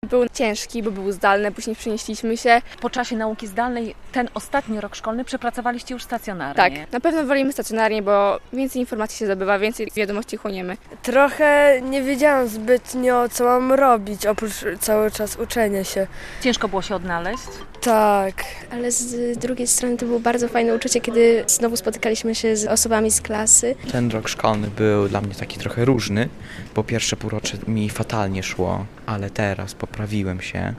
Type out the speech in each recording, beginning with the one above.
był ciężki, bo był zdalny, później przenieśliśmy się. Po czasie nauki zdalnej ten ostatni rok szkolny przepracowaliście już stacjonarnie. Tak, na pewno wolimy stacjonarnie, bo więcej informacji się zdobywa, więcej wiadomości chłoniemy. Trochę nie wiedziałam zbytnio, co mam robić, oprócz cały czas uczenia się. Ciężko było się odnaleźć? Tak. Ale z drugiej strony to było bardzo fajne uczucie, kiedy znowu spotykaliśmy się z osobami z klasy. Ten rok szkolny był dla mnie taki trochę różny, bo pierwsze półrocze mi fatalnie szło, ale teraz poprawiłem się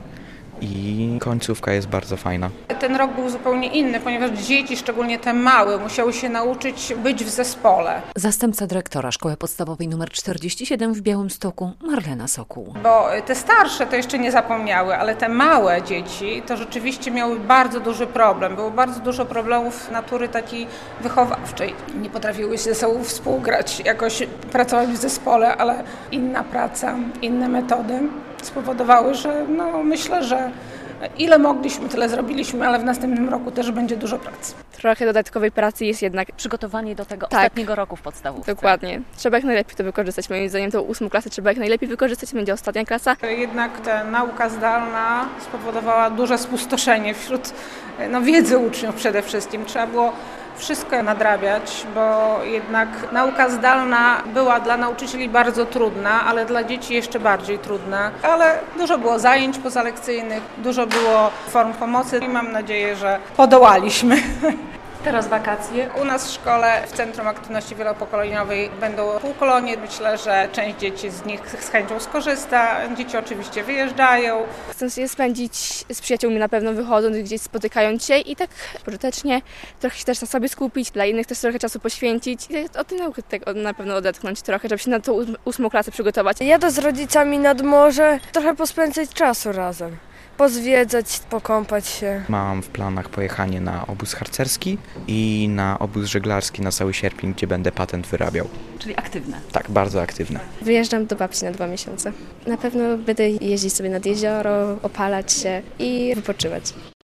i końcówka jest bardzo fajna. Ten rok był zupełnie inny, ponieważ dzieci, szczególnie te małe, musiały się nauczyć być w zespole. Zastępca dyrektora Szkoły Podstawowej nr 47 w Białymstoku, Marlena Sokół. Bo te starsze to jeszcze nie zapomniały, ale te małe dzieci to rzeczywiście miały bardzo duży problem. Było bardzo dużo problemów natury takiej wychowawczej. Nie potrafiły się ze sobą współgrać, jakoś pracować w zespole, ale inna praca, inne metody spowodowały, że myślę, że ile mogliśmy, tyle zrobiliśmy, ale w następnym roku też będzie dużo pracy. Trochę dodatkowej pracy jest jednak. Przygotowanie do tego ostatniego roku w podstawówce. Dokładnie. Trzeba jak najlepiej to wykorzystać. Moim zdaniem tą 8. klasę trzeba jak najlepiej wykorzystać, będzie ostatnia klasa. Jednak ta nauka zdalna spowodowała duże spustoszenie wśród wiedzy uczniów przede wszystkim. Trzeba było wszystko nadrabiać, bo jednak nauka zdalna była dla nauczycieli bardzo trudna, ale dla dzieci jeszcze bardziej trudna. Ale dużo było zajęć pozalekcyjnych, dużo było form pomocy i mam nadzieję, że podołaliśmy. Teraz wakacje. U nas w szkole, w Centrum Aktywności Wielopokoleniowej będą półkolonie. Myślę, że część dzieci z nich z chęcią skorzysta. Dzieci oczywiście wyjeżdżają. Chcę je spędzić z przyjaciółmi na pewno wychodząc, gdzieś spotykając się i tak pożytecznie trochę się też na sobie skupić, dla innych też trochę czasu poświęcić i od tej nauki na pewno odetchnąć trochę, żeby się na tą 8. klasę przygotować. Jadę z rodzicami nad morze, trochę pospędzać czasu razem. Pozwiedzać, pokąpać się. Mam w planach pojechanie na obóz harcerski i na obóz żeglarski na cały sierpień, gdzie będę patent wyrabiał. Czyli aktywne. Tak, bardzo aktywne. Wyjeżdżam do babci na 2 miesiące. Na pewno będę jeździć sobie nad jezioro, opalać się i wypoczywać.